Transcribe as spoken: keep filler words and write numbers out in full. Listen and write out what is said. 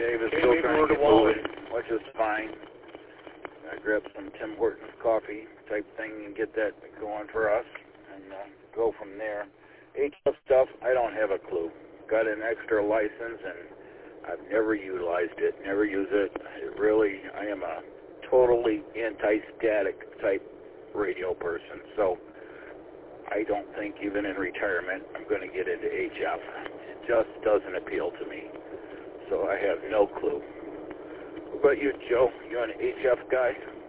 Dave is still trying to get moving, which is fine. I grabbed some Tim Hortons coffee type thing and get that going for us, and uh, go from there. H F stuff, I don't have a clue. Got an extra license, and I've never utilized it, never use it. It really, I am a totally anti-static type radio person, so I don't think even in retirement I'm going to get into H F. It just doesn't appeal to me, so I have no clue. What about you, Joe? You an H F guy?